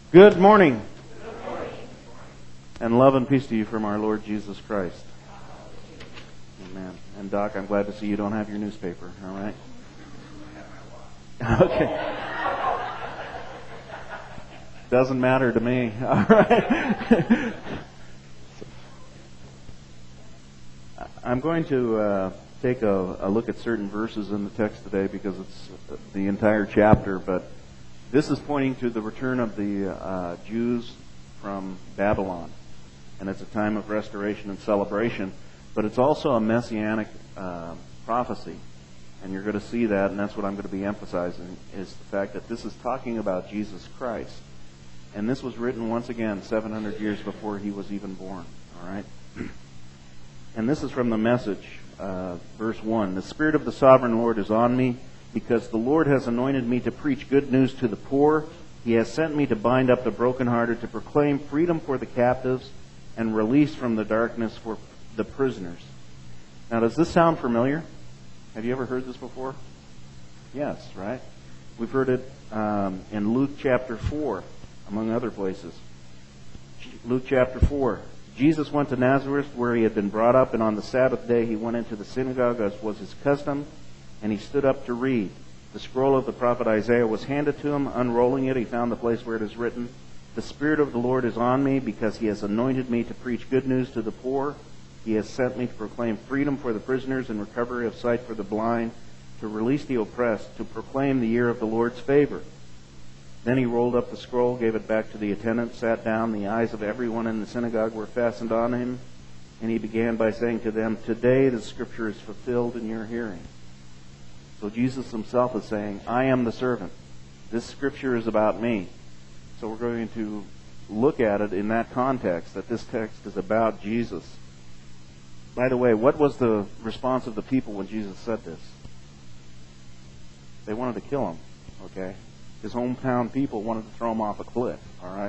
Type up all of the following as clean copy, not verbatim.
Good morning. And love and peace to you from our Lord Jesus Christ. Amen. And Doc, I'm glad to see you don't have your newspaper, all right? Okay. Doesn't matter to me, all right? I'm going to take a look at certain verses in the text today because it's the entire chapter, but this is pointing to the return of the Jews from Babylon. And it's a time of restoration and celebration. But it's also a messianic prophecy. And you're going to see that, and that's what I'm going to be emphasizing, is the fact that this is talking about Jesus Christ. And this was written once again 700 years before he was even born. All right? And this is from the Message, verse 1. The Spirit of the Sovereign Lord is on me, because the Lord has anointed me to preach good news to the poor. He has sent me to bind up the brokenhearted, to proclaim freedom for the captives, and release from the darkness for the prisoners. Now, does this sound familiar? Have you ever heard this before? Yes, right? We've heard it in Luke chapter 4, among other places. Luke chapter 4. Jesus went to Nazareth, where he had been brought up, and on the Sabbath day he went into the synagogue, as was his custom, and he stood up to read. The scroll of the prophet Isaiah was handed to him. Unrolling it, he found the place where it is written, "The Spirit of the Lord is on me, because he has anointed me to preach good news to the poor. He has sent me to proclaim freedom for the prisoners and recovery of sight for the blind, to release the oppressed, to proclaim the year of the Lord's favor." Then he rolled up the scroll, gave it back to the attendant, sat down. The eyes of everyone in the synagogue were fastened on him, and he began by saying to them, "Today the scripture is fulfilled in your hearing." So Jesus himself is saying, I am the servant. This scripture is about me. So we're going to look at it in that context, that this text is about Jesus. By the way, what was the response of the people when Jesus said this? They wanted to kill him, okay? His hometown people wanted to throw him off a cliff, all right?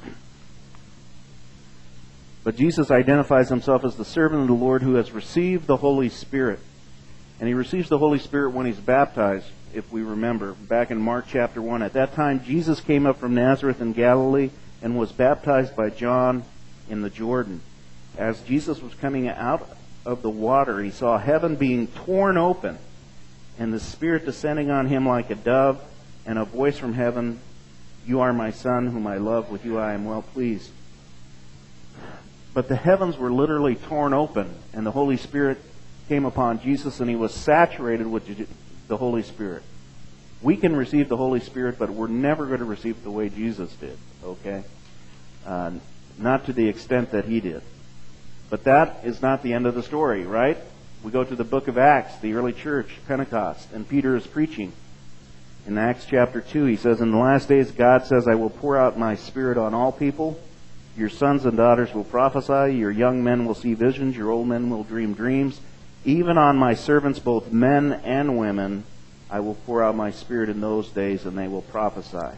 But Jesus identifies himself as the servant of the Lord who has received the Holy Spirit. And he receives the Holy Spirit when he's baptized, if we remember, back in Mark chapter 1. At that time, Jesus came up from Nazareth in Galilee and was baptized by John in the Jordan. As Jesus was coming out of the water, he saw heaven being torn open and the Spirit descending on him like a dove, and a voice from heaven, "You are my Son, whom I love. With you I am well pleased." But the heavens were literally torn open, and the Holy Spirit came upon Jesus, and he was saturated with the Holy Spirit. We can receive the Holy Spirit, but we're never going to receive it the way Jesus did, okay? Not to the extent that he did. But that is not the end of the story, right? We go to the book of Acts, the early church, Pentecost, and Peter is preaching. In Acts chapter 2, he says, "In the last days God says, I will pour out my Spirit on all people. Your sons and daughters will prophesy. Your young men will see visions. Your old men will dream dreams. Even on my servants, both men and women, I will pour out my Spirit in those days, and they will prophesy."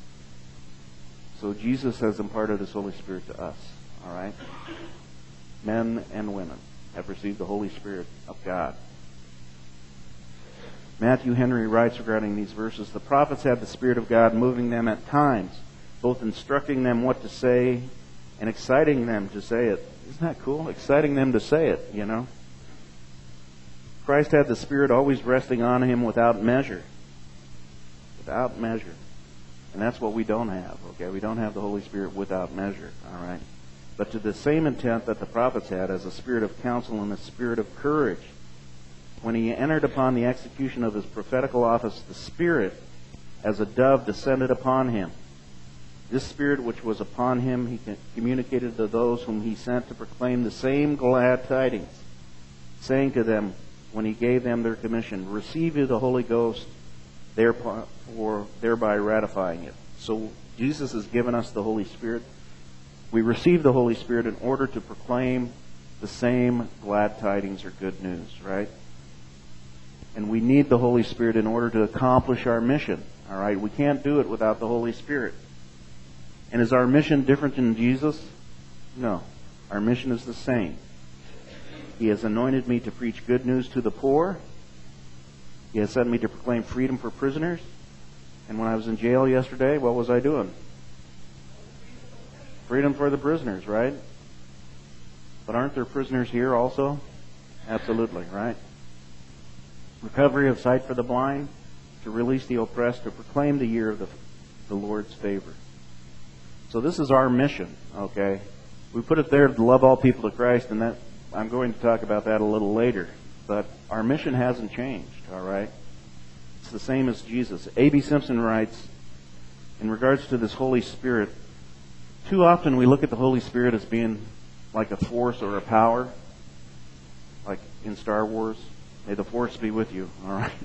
So Jesus has imparted his Holy Spirit to us, all right? Men and women have received the Holy Spirit of God. Matthew Henry writes regarding these verses, "The prophets had the Spirit of God moving them at times, both instructing them what to say and exciting them to say it." Isn't that cool? Exciting them to say it, you know? Christ had the Spirit always resting on him without measure. Without measure. And that's what we don't have, okay? We don't have the Holy Spirit without measure, all right? But to the same intent that the prophets had, as a spirit of counsel and a spirit of courage. When he entered upon the execution of his prophetical office, the Spirit, as a dove, descended upon him. This Spirit which was upon him, he communicated to those whom he sent to proclaim the same glad tidings, saying to them, when he gave them their commission, "Receive you the Holy Ghost, thereby ratifying it." So Jesus has given us the Holy Spirit. We receive the Holy Spirit in order to proclaim the same glad tidings or good news, right? And we need the Holy Spirit in order to accomplish our mission. All right? We can't do it without the Holy Spirit. And is our mission different than Jesus? No. Our mission is the same. He has anointed me to preach good news to the poor. He has sent me to proclaim freedom for prisoners. And when I was in jail yesterday, what was I doing? Freedom for the prisoners, right? But aren't there prisoners here also? Absolutely, right? Recovery of sight for the blind, to release the oppressed, to proclaim the year of the Lord's favor. So this is our mission, okay? We put it there to love all people to Christ, and that I'm going to talk about that a little later. But our mission hasn't changed, all right? It's the same as Jesus. A.B. Simpson writes, in regards to this Holy Spirit, too often we look at the Holy Spirit as being like a force or a power, like in Star Wars. May the Force be with you, all right?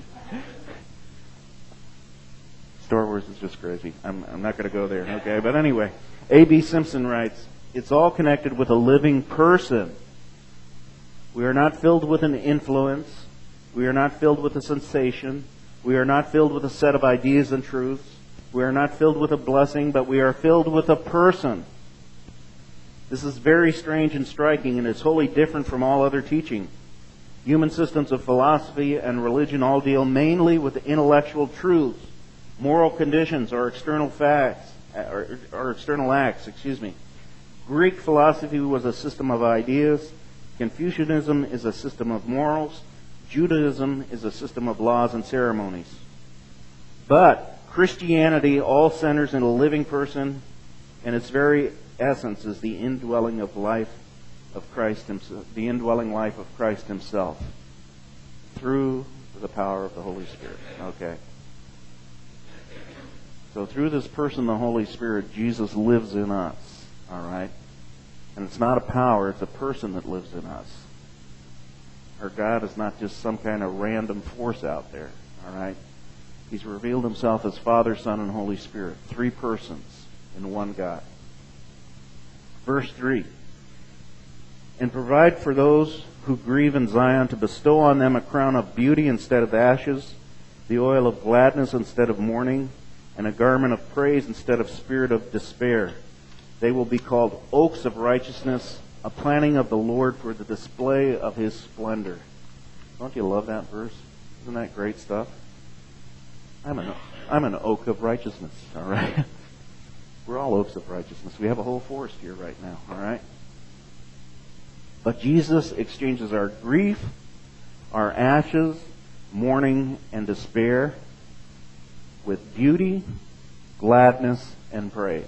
Star Wars is just crazy. I'm not going to go there, okay? But anyway, A.B. Simpson writes, it's all connected with a living person. We are not filled with an influence. We are not filled with a sensation. We are not filled with a set of ideas and truths. We are not filled with a blessing, but we are filled with a person. This is very strange and striking, and it's wholly different from all other teaching. Human systems of philosophy and religion all deal mainly with intellectual truths, moral conditions, or external facts, or external acts, Greek philosophy was a system of ideas. Confucianism is a system of morals. Judaism is a system of laws and ceremonies. But Christianity all centers in a living person, and its very essence is the indwelling of life of Christ Himself, the indwelling life of Christ Himself, through the power of the Holy Spirit. Okay. So through this person, the Holy Spirit, Jesus lives in us. All right. And it's not a power, it's a person that lives in us. Our God is not just some kind of random force out there. All right. He's revealed Himself as Father, Son, and Holy Spirit. 3 persons in one God. Verse 3. And provide for those who grieve in Zion to bestow on them a crown of beauty instead of ashes, the oil of gladness instead of mourning, and a garment of praise instead of spirit of despair. They will be called oaks of righteousness, a planting of the Lord for the display of His splendor. Don't you love that verse? Isn't that great stuff? I'm an oak of righteousness, all right? We're all oaks of righteousness. We have a whole forest here right now, all right? But Jesus exchanges our grief, our ashes, mourning, and despair with beauty, gladness, and praise.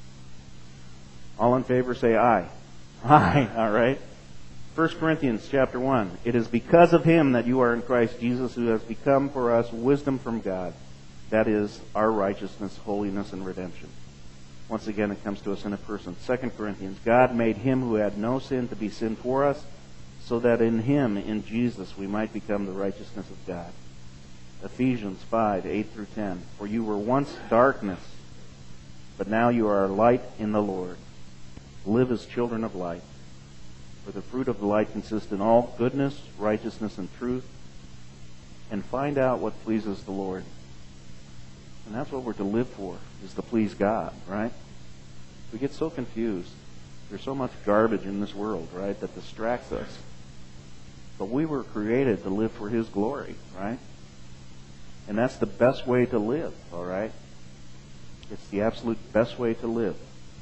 All in favor say aye. Aye, all right? 1 Corinthians chapter 1. It is because of Him that you are in Christ Jesus, who has become for us wisdom from God. That is our righteousness, holiness, and redemption. Once again, it comes to us in a person. 2 Corinthians. God made Him who had no sin to be sin for us, so that in Him, in Jesus, we might become the righteousness of God. Ephesians 5, 8 through 10. For you were once darkness, but now you are light in the Lord. Live as children of light. For the fruit of the light consists in all goodness, righteousness, and truth. And find out what pleases the Lord. And that's what we're to live for, is to please God, right? We get so confused. There's so much garbage in this world, right, that distracts us. But we were created to live for His glory, right? And that's the best way to live, all right? It's the absolute best way to live.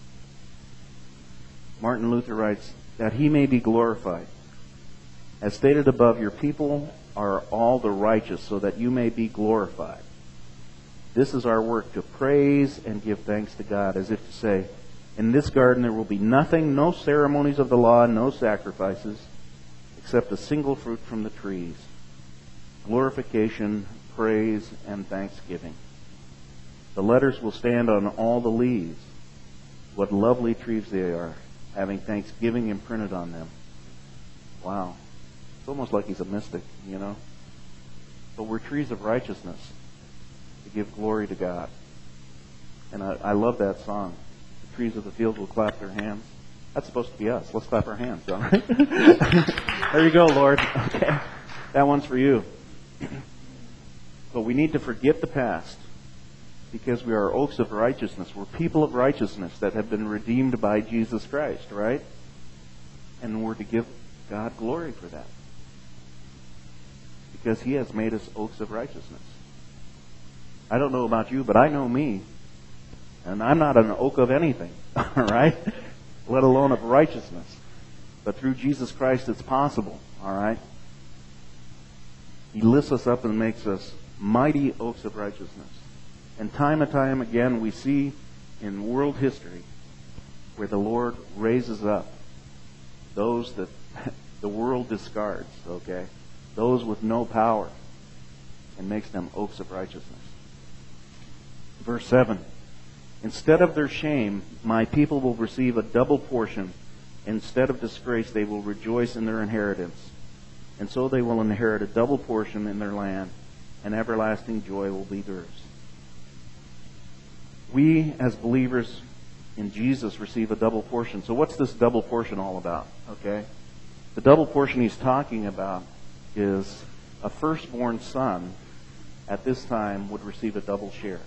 Martin Luther writes, that He may be glorified. As stated above, your people are all the righteous, so that you may be glorified. This is our work, to praise and give thanks to God, as if to say, in this garden there will be nothing, no ceremonies of the law, no sacrifices, except a single fruit from the trees. Glorification, praise, and thanksgiving. The letters will stand on all the leaves. What lovely trees they are, having thanksgiving imprinted on them. Wow. It's almost like he's a mystic, you know. But we're trees of righteousness to give glory to God. And I love that song. The trees of the field will clap their hands. That's supposed to be us. Let's clap our hands, all right? There you go, Lord. Okay. That one's for you. But we need to forget the past, because we are oaks of righteousness. We're people of righteousness that have been redeemed by Jesus Christ, right? And we're to give God glory for that, because He has made us oaks of righteousness. I don't know about you, but I know me. And I'm not an oak of anything, all right? Let alone of righteousness. But through Jesus Christ, it's possible, all right? He lifts us up and makes us mighty oaks of righteousness. And time again, we see in world history where the Lord raises up those that the world discards, okay? Those with no power, and makes them oaks of righteousness. Verse 7, instead of their shame, my people will receive a double portion. Instead of disgrace, they will rejoice in their inheritance. And so they will inherit a double portion in their land, and everlasting joy will be theirs. We, as believers in Jesus, receive a double portion. So what's this double portion all about? Okay? The double portion he's talking about is a firstborn son at this time would receive a double share.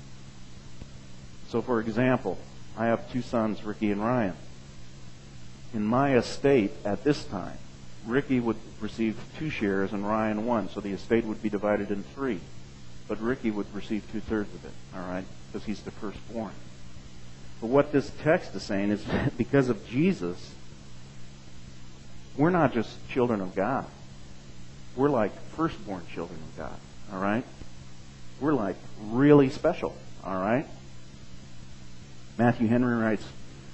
So for example, I have two sons, Ricky and Ryan. In my estate at this time, Ricky would receive 2 shares and Ryan 1, so the estate would be divided in 3. But Ricky would receive 2/3 of it, all right, because he's the firstborn. But what this text is saying is because of Jesus, we're not just children of God. We're like firstborn children of God, all right? We're like really special, all right? Matthew Henry writes,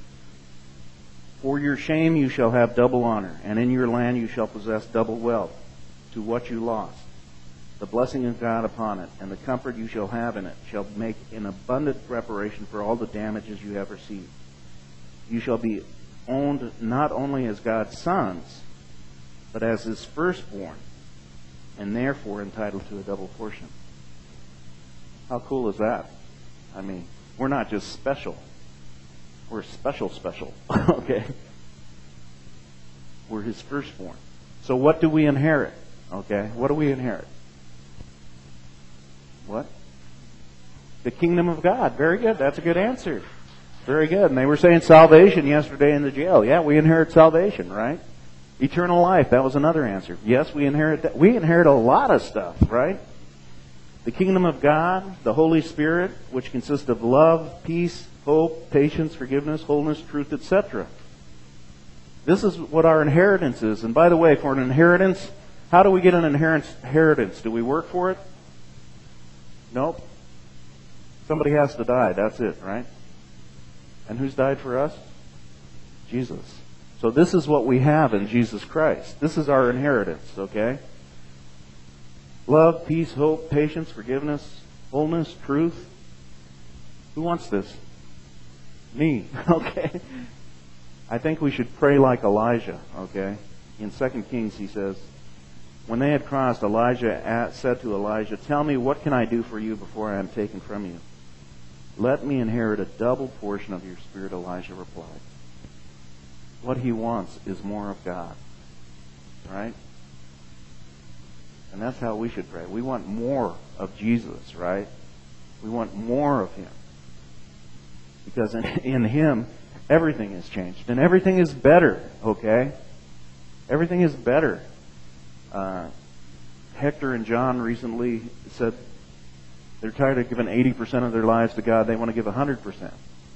for your shame you shall have double honor, and in your land you shall possess double wealth to what you lost. The blessing of God upon it, and the comfort you shall have in it, shall make an abundant reparation for all the damages you have received. You shall be owned not only as God's sons, but as His firstborn, and therefore entitled to a double portion. How cool is that? I mean, we're not just special. We're special. Okay? We're His firstborn. So what do we inherit? Okay? What do we inherit? What? The kingdom of God. Very good. That's a good answer. Very good. And they were saying salvation yesterday in the jail. Yeah, we inherit salvation, right? Eternal life. That was another answer. Yes, we inherit that. We inherit a lot of stuff, right? The kingdom of God, the Holy Spirit, which consists of love, peace, hope, patience, forgiveness, wholeness, truth, etc. This is what our inheritance is. And by the way, for an inheritance, how do we get an inheritance? Do we work for it? Nope. Somebody has to die. That's it, right? And who's died for us? Jesus. So this is what we have in Jesus Christ. This is our inheritance, okay? Love, peace, hope, patience, forgiveness, wholeness, truth. Who wants this? Me. Okay. I think we should pray like Elijah, okay? In 2 Kings he says, when they had crossed, Elijah said to Elijah, tell me, what can I do for you before I am taken from you? Let me inherit a double portion of your spirit, Elijah replied. What he wants is more of God. Right? And that's how we should pray. We want more of Jesus, right? We want more of Him. Because in Him, everything is changed. And everything is better, okay? Everything is better. Hector and John recently said they're tired of giving 80% of their lives to God. They want to give 100%.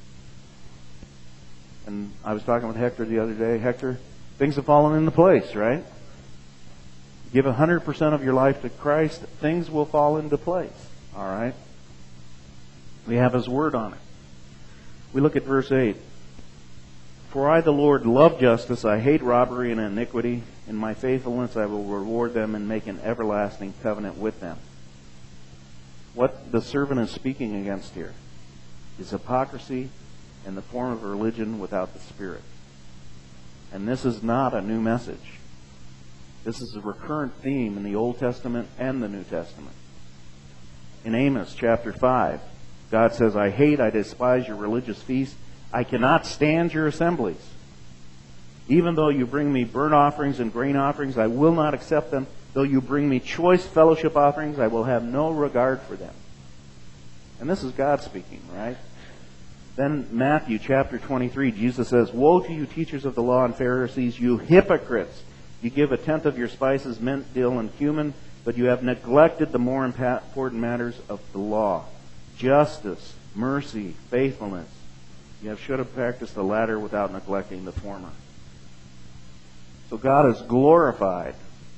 And I was talking with Hector the other day. Hector, things have fallen into place, right? Give 100% of your life to Christ, things will fall into place. All right? We have His Word on it. We look at verse 8. For I, the Lord, love justice. I hate robbery and iniquity. In my faithfulness I will reward them and make an everlasting covenant with them. What the servant is speaking against here is hypocrisy and the form of religion without the Spirit. And this is not a new message. This is a recurrent theme in the Old Testament and the New Testament. In Amos chapter 5, God says, I despise your religious feasts. I cannot stand your assemblies. Even though you bring me burnt offerings and grain offerings, I will not accept them. Though you bring me choice fellowship offerings, I will have no regard for them. And this is God speaking, right? Then Matthew chapter 23, Jesus says, woe to you teachers of the law and Pharisees, you hypocrites! You give 1/10 of your spices, mint, dill, and cumin, but you have neglected the more important matters of the law: justice, mercy, faithfulness. You should have practiced the latter without neglecting the former. So God is glorified.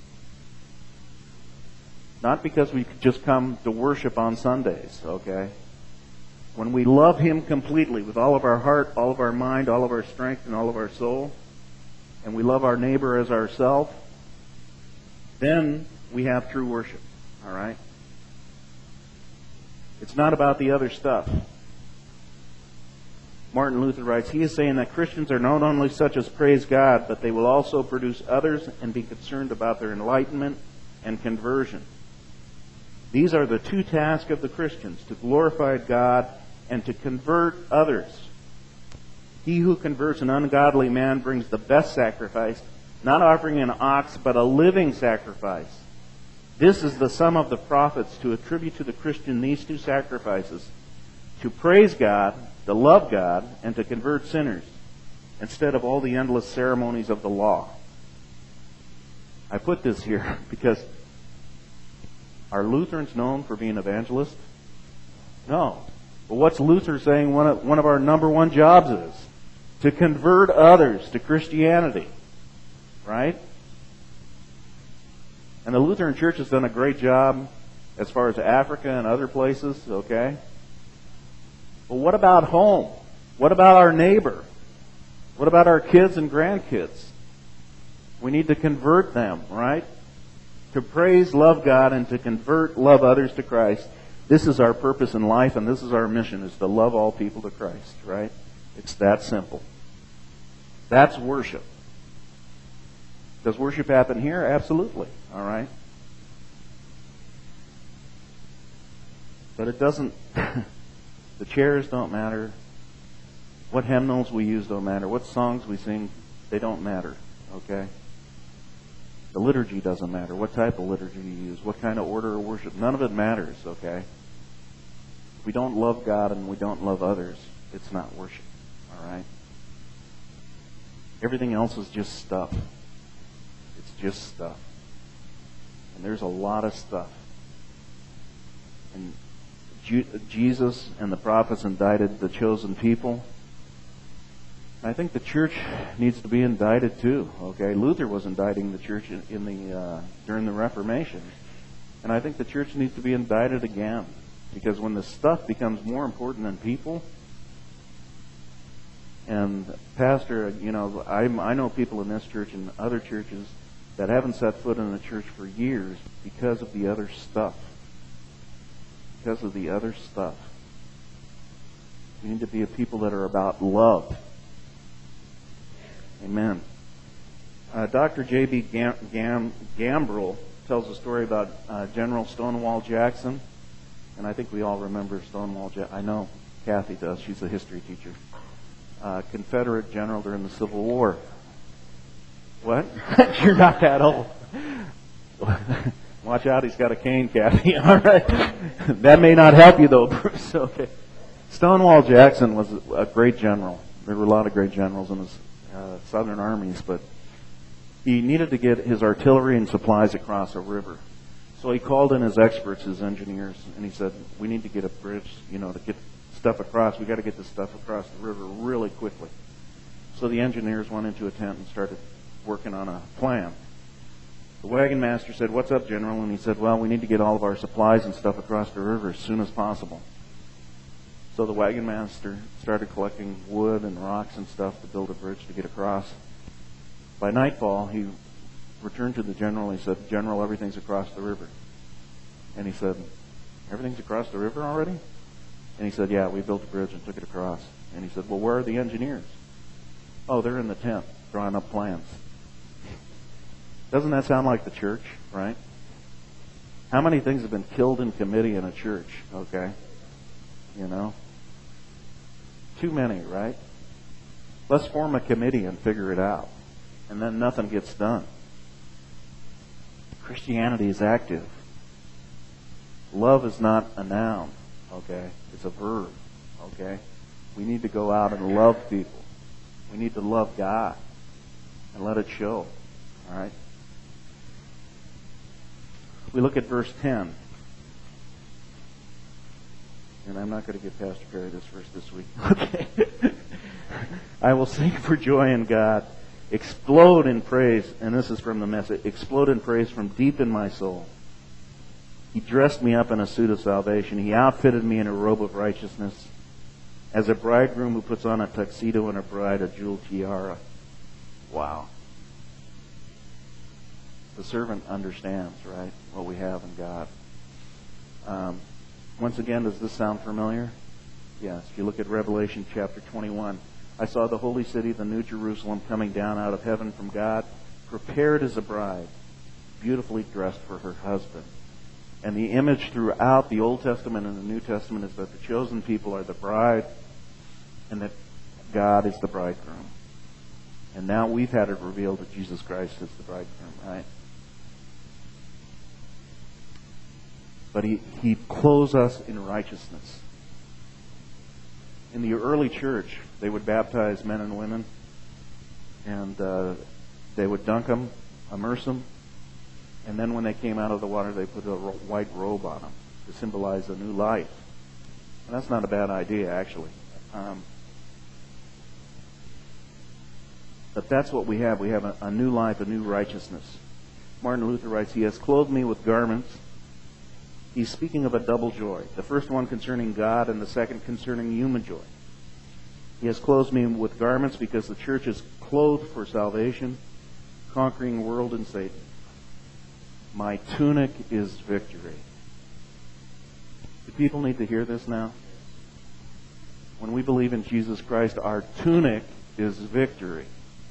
Not because we just come to worship on Sundays, okay? When we love Him completely with all of our heart, all of our mind, all of our strength, and all of our soul, and we love our neighbor as ourselves, then we have true worship, all right? It's not about the other stuff. Martin Luther writes, he is saying that Christians are not only such as praise God, but they will also produce others and be concerned about their enlightenment and conversion. These are the two tasks of the Christians, to glorify God and to convert others. He who converts an ungodly man brings the best sacrifice, not offering an ox, but a living sacrifice. This is the sum of the prophets, to attribute to the Christian these two sacrifices: to praise God, to love God, and to convert sinners, instead of all the endless ceremonies of the law. I put this here because are Lutherans known for being evangelists? No. But what's Luther saying one of our number one jobs is? To convert others to Christianity. Right? And the Lutheran Church has done a great job as far as Africa and other places, okay? But what about home? What about our neighbor? What about our kids and grandkids? We need to convert them, right? To praise, love God, and to convert, love others to Christ. This is our purpose in life, and this is our mission, is to love all people to Christ, right? It's that simple. That's worship. Does worship happen here? Absolutely. All right? But it doesn't... The chairs don't matter. What hymnals we use don't matter. What songs we sing, they don't matter. Okay? The liturgy doesn't matter. What type of liturgy you use. What kind of order of worship. None of it matters. Okay? If we don't love God and we don't love others, it's not worship. All right? Everything else is just stuff. It's just stuff. And there's a lot of stuff. And Jesus and the prophets indicted the chosen people. I think the church needs to be indicted too. Okay, Luther was indicting the church during the Reformation, and I think the church needs to be indicted again, because when the stuff becomes more important than people. And Pastor, I know people in this church and other churches that haven't set foot in the church for years because of the other stuff. Because of the other stuff. We need to be a people that are about love. Amen. Dr. J.B. Gambrell tells a story about General Stonewall Jackson. And I think we all remember Stonewall Jackson. I know Kathy does. She's a history teacher. Confederate general during the Civil War. What? You're not that old. Watch out, he's got a cane, Kathy. All right. That may not help you, though, Bruce. Okay. Stonewall Jackson was a great general. There were a lot of great generals in his southern armies, but he needed to get his artillery and supplies across a river. So he called in his experts, his engineers, and he said, we need to get a bridge, to get stuff across. We got to get this stuff across the river really quickly. So the engineers went into a tent and started working on a plan. The wagon master said, what's up, General? And he said, well, we need to get all of our supplies and stuff across the river as soon as possible. So the wagon master started collecting wood and rocks and stuff to build a bridge to get across. By nightfall, he returned to the general and he said, General, everything's across the river. And he said, everything's across the river already? And he said, yeah, we built a bridge and took it across. And he said, well, where are the engineers? Oh, they're in the tent drawing up plans. Doesn't that sound like the church, right? How many things have been killed in committee in a church, okay? Too many, right? Let's form a committee and figure it out. And then nothing gets done. Christianity is active. Love is not a noun, okay? It's a verb, okay? We need to go out and love people. We need to love God and let it show, all right? We look at verse 10. And I'm not going to give Pastor Perry this verse this week. Okay. I will sing for joy in God, explode in praise, and this is from the Message, explode in praise from deep in my soul. He dressed me up in a suit of salvation. He outfitted me in a robe of righteousness, as a bridegroom who puts on a tuxedo and a bride a jeweled tiara. Wow. The servant understands, right, what we have in God. Once again, does this sound familiar? Yes. If you look at Revelation chapter 21, I saw the holy city, the new Jerusalem, coming down out of heaven from God, prepared as a bride, beautifully dressed for her husband. And the image throughout the Old Testament and the New Testament is that the chosen people are the bride and that God is the bridegroom. And now we've had it revealed that Jesus Christ is the bridegroom, right? But He clothes us in righteousness. In the early church, they would baptize men and women, and they would dunk them, immerse them, and then when they came out of the water, they put a white robe on them to symbolize a new life. And that's not a bad idea, actually. But that's what we have. We have a new life, a new righteousness. Martin Luther writes, He has clothed me with garments. He's speaking of a double joy. The first one concerning God and the second concerning human joy. He has clothed me with garments because the church is clothed for salvation, conquering the world and Satan. My tunic is victory. Do people need to hear this now? When we believe in Jesus Christ, our tunic is victory.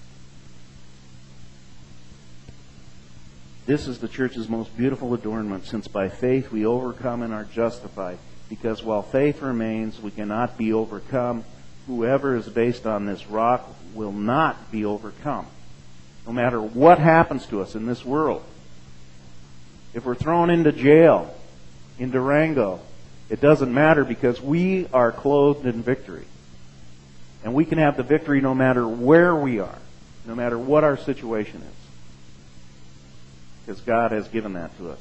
This is the church's most beautiful adornment, since by faith we overcome and are justified. Because while faith remains, we cannot be overcome. Whoever is based on this rock will not be overcome. No matter what happens to us in this world. If we're thrown into jail in Durango, it doesn't matter because we are clothed in victory. And we can have the victory no matter where we are, no matter what our situation is. Because God has given that to us.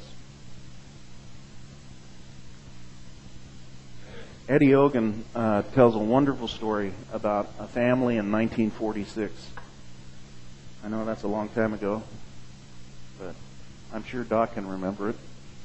Eddie Ogan tells a wonderful story about a family in 1946. I know that's a long time ago, but I'm sure Doc can remember it.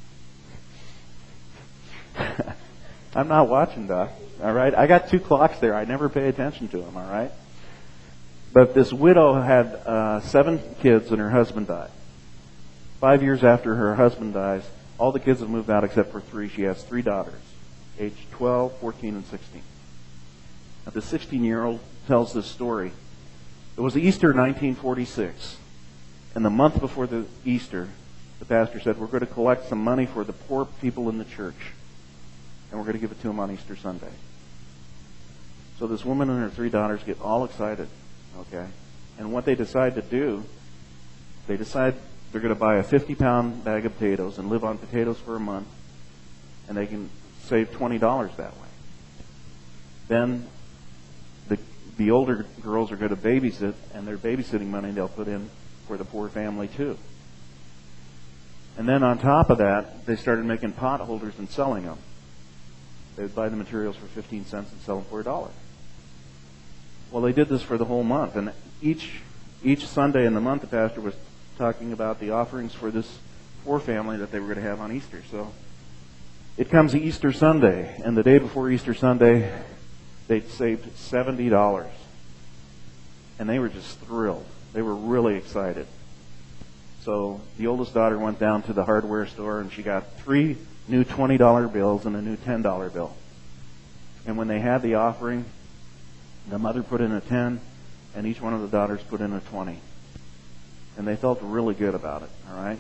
I'm not watching, Doc. All right? I got 2 clocks there. I never pay attention to them, all right? But this widow had 7 kids and her husband died. 5 years after her husband dies, all the kids have moved out except for 3. She has 3 daughters, aged 12, 14, and 16. Now, the 16-year-old tells this story. It was Easter 1946, and the month before the Easter, the pastor said, we're going to collect some money for the poor people in the church, and we're going to give it to them on Easter Sunday. So this woman and her 3 daughters get all excited, okay? And what they decide to do, they decide they're going to buy a 50-pound bag of potatoes and live on potatoes for a month, and they can save $20 that way. Then the older girls are going to babysit, and their babysitting money they'll put in for the poor family too. And then on top of that, they started making pot holders and selling them. They would buy the materials for 15 cents and sell them for $1. Well, they did this for the whole month, and each Sunday in the month, the pastor was talking about the offerings for this poor family that they were going to have on Easter. So it comes Easter Sunday, and the day before Easter Sunday, they'd saved $70. And they were just thrilled. They were really excited. So the oldest daughter went down to the hardware store, and she got 3 new $20 bills and a new $10 bill. And when they had the offering, the mother put in a 10, and each one of the daughters put in a 20. And they felt really good about it, all right?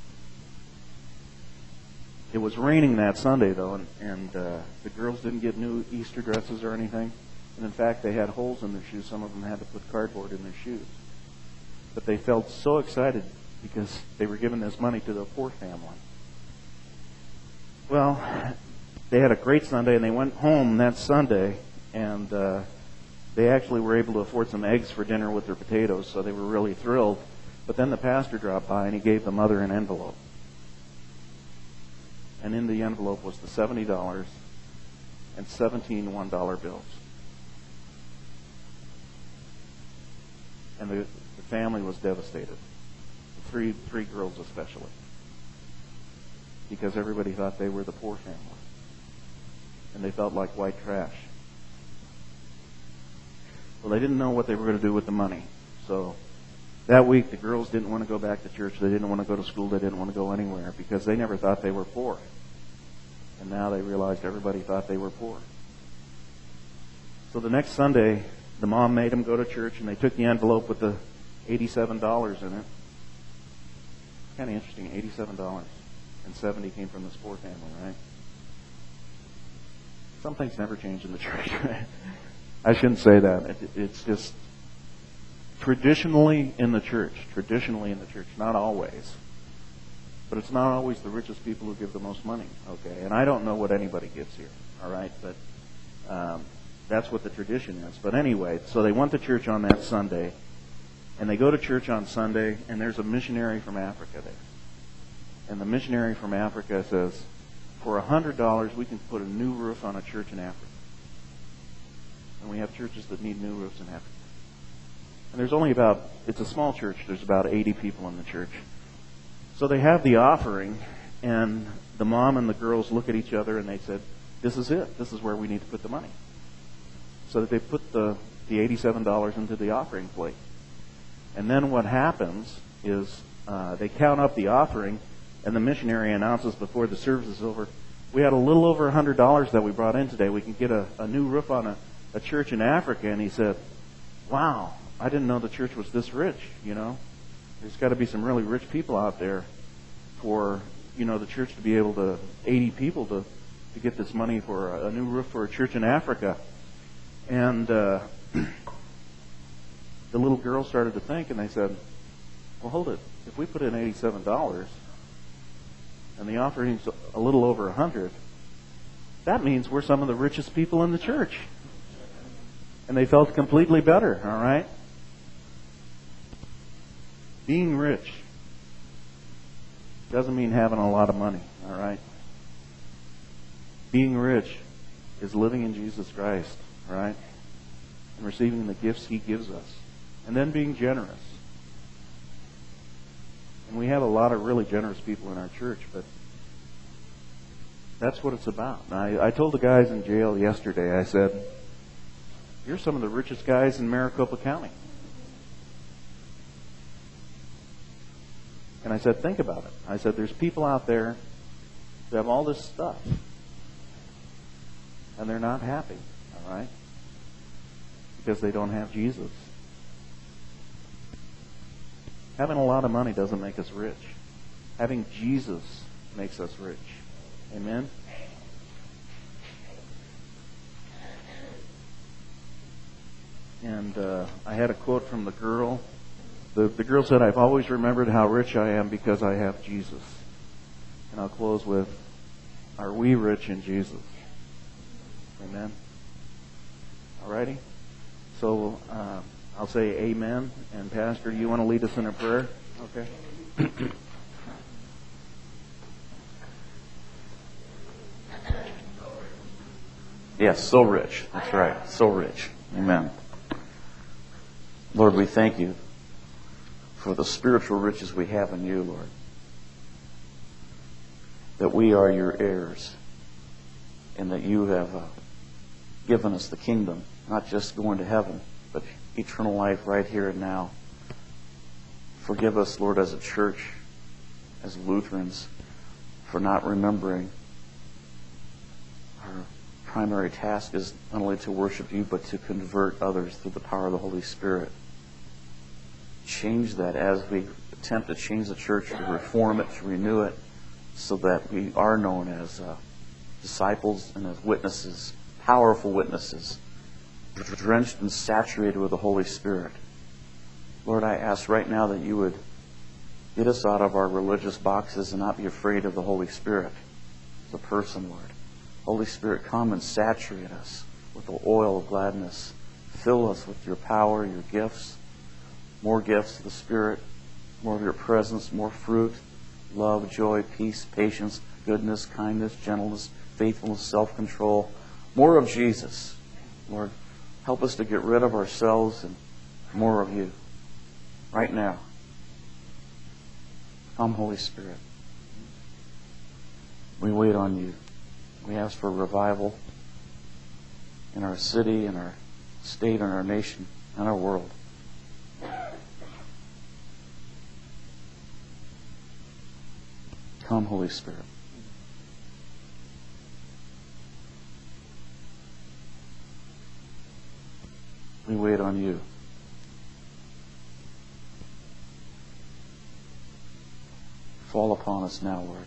It was raining that Sunday, though, and the girls didn't get new Easter dresses or anything. And in fact, they had holes in their shoes. Some of them had to put cardboard in their shoes. But they felt so excited because they were giving this money to the poor family. Well, they had a great Sunday, and they went home that Sunday, and they actually were able to afford some eggs for dinner with their potatoes, so they were really thrilled. But then the pastor dropped by, and he gave the mother an envelope. And in the envelope was the $70 and 17 $1 bills. And the family was devastated. Three girls especially. Because everybody thought they were the poor family. And they felt like white trash. Well, they didn't know what they were going to do with the money. So that week, the girls didn't want to go back to church. They didn't want to go to school. They didn't want to go anywhere because they never thought they were poor. And now they realized everybody thought they were poor. So the next Sunday, the mom made them go to church, and they took the envelope with the $87 in it. Kind of interesting, $87. And 70 came from this poor family, right? Some things never change in the church, right? I shouldn't say that. It's just traditionally in the church, not always. But it's not always the richest people who give the most money, okay? And I don't know what anybody gives here, all right? But that's what the tradition is. But anyway, so they went to church on that Sunday, and they go to church on Sunday, and there's a missionary from Africa there. And the missionary from Africa says, for $100, we can put a new roof on a church in Africa. And we have churches that need new roofs in Africa. And there's only it's a small church, there's about 80 people in the church. So they have the offering, and the mom and the girls look at each other and they said, this is it. This is where we need to put the money. So that they put the $87 into the offering plate. And then what happens is they count up the offering, and the missionary announces before the service is over, we had a little over $100 that we brought in today. We can get a new roof on a church in Africa. And he said, wow, I didn't know the church was this rich, you know. There's got to be some really rich people out there for, you know, the church to be able to, 80 people to get this money for a new roof for a church in Africa. And the little girl started to think, and they said, well, hold it. If we put in $87 and the offering's a little over $100, that means we're some of the richest people in the church. And they felt completely better, all right? Being rich doesn't mean having a lot of money, all right? Being rich is living in Jesus Christ, all right? And receiving the gifts He gives us. And then being generous. And we have a lot of really generous people in our church, but that's what it's about. And I told the guys in jail yesterday, I said, you're some of the richest guys in Maricopa County. And I said, think about it. I said, there's people out there who have all this stuff, and they're not happy, all right? Because they don't have Jesus. Having a lot of money doesn't make us rich. Having Jesus makes us rich. Amen? And I had a quote from the girl. The girl said, I've always remembered how rich I am because I have Jesus. And I'll close with, are we rich in Jesus? Amen? Alrighty? So I'll say amen. And Pastor, you want to lead us in a prayer? Okay. Yes, so rich. That's right. So rich. Amen. Lord, we thank you for the spiritual riches we have in you, Lord. That we are your heirs and that you have given us the kingdom, not just going to heaven, but eternal life right here and now. Forgive us, Lord, as a church, as Lutherans, for not remembering our primary task is not only to worship you, but to convert others through the power of the Holy Spirit. Change that as we attempt to change the church, to reform it, to renew it, so that we are known as disciples and as witnesses, powerful witnesses, drenched and saturated with the Holy Spirit. Lord, I ask right now that you would get us out of our religious boxes and not be afraid of the Holy Spirit as a person, Lord. Holy Spirit, come and saturate us with the oil of gladness. Fill us with your power, your gifts, more gifts of the Spirit, more of your presence, more fruit, love, joy, peace, patience, goodness, kindness, gentleness, faithfulness, self-control. More of Jesus. Lord, help us to get rid of ourselves and more of you. Right now. Come, Holy Spirit. We wait on you. We ask for revival in our city, in our state, in our nation, and our world. Come, Holy Spirit. We wait on you. Fall upon us now, Lord.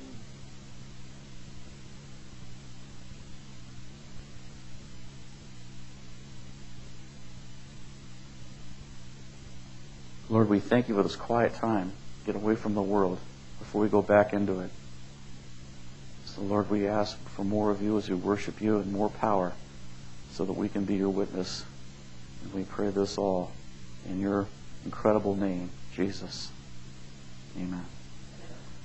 Lord, we thank you for this quiet time. Get away from the world before we go back into it. So, Lord, we ask for more of you as we worship you and more power so that we can be your witness. And we pray this all in your incredible name, Jesus. Amen.